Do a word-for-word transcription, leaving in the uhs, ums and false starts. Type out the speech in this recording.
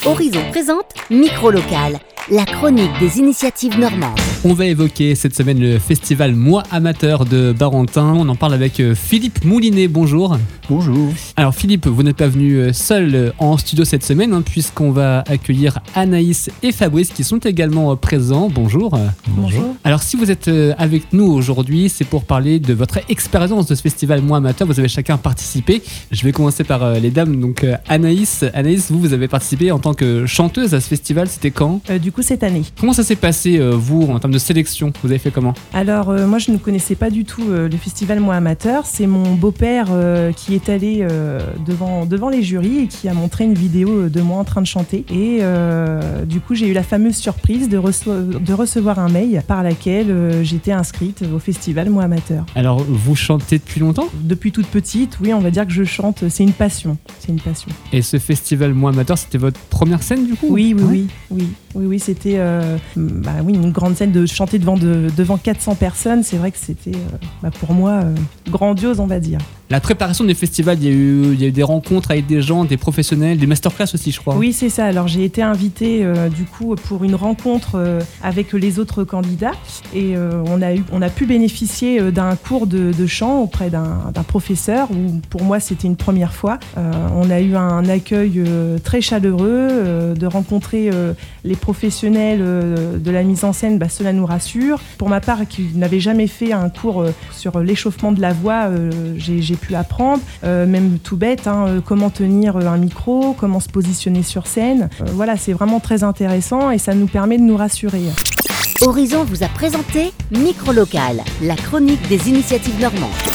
Horizon présente Micro Local, la chronique des initiatives normandes. On va évoquer cette semaine le festival Moi Amateur de Barentin. On en parle avec Philippe Moulinet. Bonjour. Bonjour. Alors Philippe, vous n'êtes pas venu seul en studio cette semaine, hein, puisqu'on va accueillir Anaïs et Fabrice qui sont également présents. Bonjour. Bonjour. Alors si vous êtes avec nous aujourd'hui, c'est pour parler de votre expérience de ce festival Moi Amateur. Vous avez chacun participé. Je vais commencer par les dames. Donc Anaïs, Anaïs, vous, vous avez participé en tant que chanteuse à ce festival. C'était quand ? euh, Du coup, cette année. Comment ça s'est passé, vous, en termes de sélection ? Vous avez fait comment ? Alors, euh, moi, je ne connaissais pas du tout euh, le festival Moi Amateur. C'est mon beau-père euh, qui est allé euh, devant, devant les jurys et qui a montré une vidéo de moi en train de chanter. Et euh, du coup, j'ai eu la fameuse surprise de, reço- de recevoir un mail par laquelle euh, j'étais inscrite au festival Moi Amateur. Alors, vous chantez depuis longtemps ? Depuis toute petite, oui, on va dire que je chante. C'est une passion. C'est une passion. Et ce festival Moi Amateur, c'était votre première scène du coup ? Oui, oui, Ouais. oui, oui, oui, oui, c'était euh, bah, oui, une grande scène de chanter devant, de, devant quatre cents personnes. C'est vrai que c'était euh, bah, pour moi euh, grandiose, on va dire. La préparation du festival, il y, a eu, il y a eu des rencontres avec des gens, des professionnels, des masterclass aussi, je crois. Oui, c'est ça. Alors j'ai été invitée euh, du coup pour une rencontre euh, avec les autres candidats et euh, on a eu, on a pu bénéficier euh, d'un cours de, de chant auprès d'un, d'un professeur où pour moi c'était une première fois. Euh, on a eu un accueil euh, très chaleureux, euh, de rencontrer euh, les professionnels euh, de la mise en scène. Bah, cela nous rassure. Pour ma part, qui n'avais jamais fait un cours euh, sur l'échauffement de la voix, euh, j'ai, j'ai pu apprendre, euh, même tout bête, hein, euh, comment tenir euh, un micro, comment se positionner sur scène. Euh, voilà, c'est vraiment très intéressant et ça nous permet de nous rassurer. Horizon vous a présenté Micro Local, la chronique des initiatives normandes.